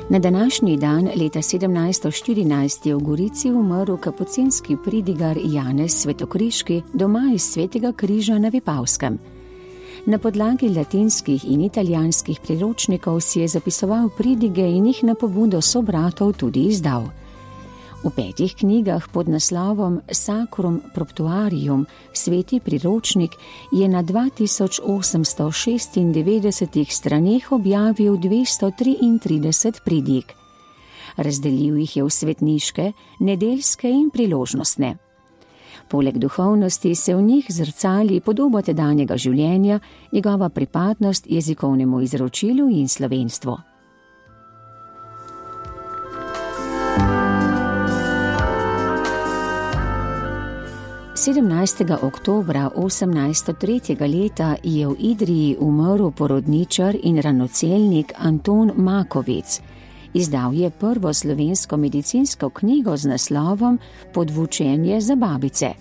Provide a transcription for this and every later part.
Na današnji dan leta 1714 je v Gorici umrl kapucinski pridigar Janez Svetokriški, doma iz Svetega križa na Vipavskem. Na podlagi latinskih in italijanskih priročnikov si je zapisoval pridige in jih na pobudo sobratov tudi izdal. V 5 knjigah pod naslovom Sacrum Proptuarium, sveti priročnik, je na 2896 straneh objavil 233 pridig. Razdelil jih je v svetniške, nedeljske in priložnostne. Poleg duhovnosti se v njih zrcali podoba tedanjega življenja, njegova pripadnost jezikovnemu izročilu in slovenstvu. Oktobra 1803. leta je v Idriji umrl porodničar in ranocelnik Anton Makovec. Izdal je prvo slovensko medicinsko knjigo z naslovom Podvučenje za babice.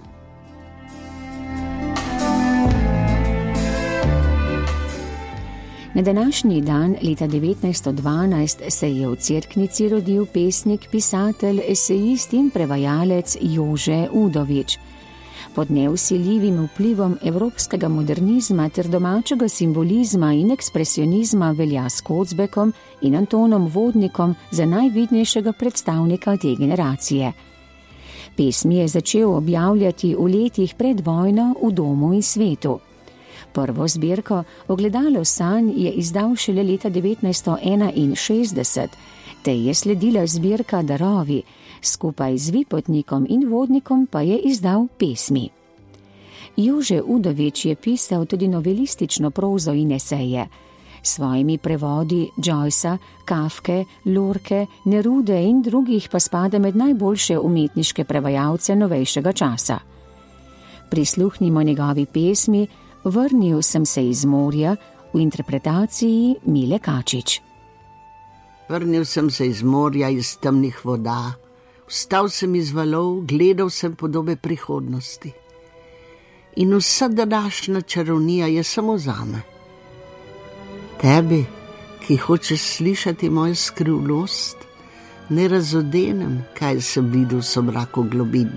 Na današnji dan leta 1912 se je v Cerknici rodil pesnik, pisatelj, esejist in prevajalec Jože Udovič. Pod nevsiljivim vplivom evropskega modernizma ter domačega simbolizma in ekspresionizma velja s Kocbekom in Antonom Vodnikom za najvidnejšega predstavnika te generacije. Pesmi je začel objavljati v letih pred vojno v Domu in svetu. Prvo zbirko Ogledalo sanj je izdal šele leta 1961, tej je sledila zbirka Darovi, skupaj z Vipotnikom in Vodnikom pa je izdal pesmi. Jože Udovič je pisal tudi novelistično prozo in eseje. S svojimi prevodi Joycea, Kafke, Lorke, Nerude in drugih pa spada med najboljše umetniške prevajalce novejšega časa. Prisluhnimo njegovi pesmi Vrnil sem se iz morja v interpretaciji Mile Kačič. Vrnil sem se iz morja, iz temnih voda, vstal sem iz valov, gledal sem podobe prihodnosti. In vsa današnja čarovnija je samo zame. Tebi, ki hočeš slišati mojo skrivnost, ne razodenem, kaj sem videl v somraku globin.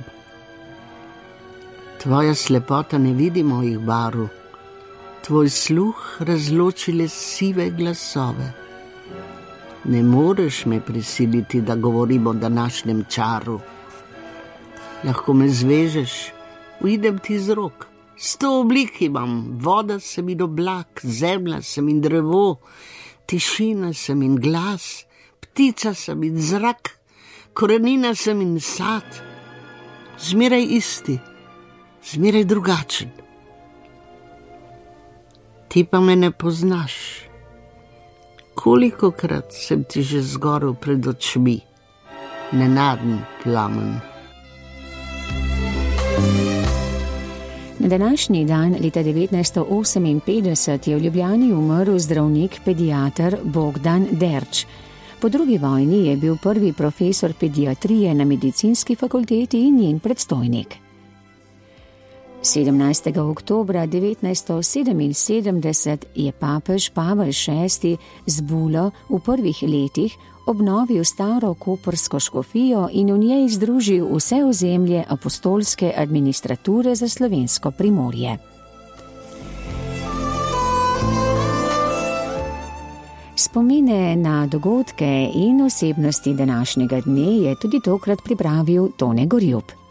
Tvoja slepota ne vidi mojih barv, tvoj sluh razloči le sive glasove. Ne moreš me prisiliti, da govorim o današnjem čaru. Lahko me zvežeš, uidem ti z rok. 100 oblik imam, voda sem in oblak, zemlja sem in drevo, tišina sem in glas, ptica sem in zrak, korenina sem in sad. Zmeraj isti, zmeraj drugačen. Ti pa me ne poznaš. Kolikokrat sem ti že zgorel pred očmi, nenaden plamen. Na današnji dan leta 1958 je v Ljubljani umrl zdravnik pediater Bogdan Derč. Po drugi vojni je bil prvi profesor pediatrije na medicinski fakulteti in njen predstojnik. 17. oktobra 1977 je papež Pavel VI z bulo v prvih letih obnovil staro koprsko škofijo in v njej združil vse ozemlje apostolske administrature za slovensko Primorje. Spomine na dogodke in osebnosti današnjega dne je tudi tokrat pripravil Tone Gorjup.